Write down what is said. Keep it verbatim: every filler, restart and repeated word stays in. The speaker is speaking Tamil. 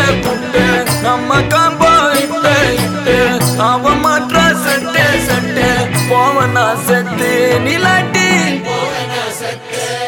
குண்டு நம்ம காம்போ இட்டு இட்டு அவ மாற்றா சட்டே சட்டே போவனா செத்து நிலாட்டி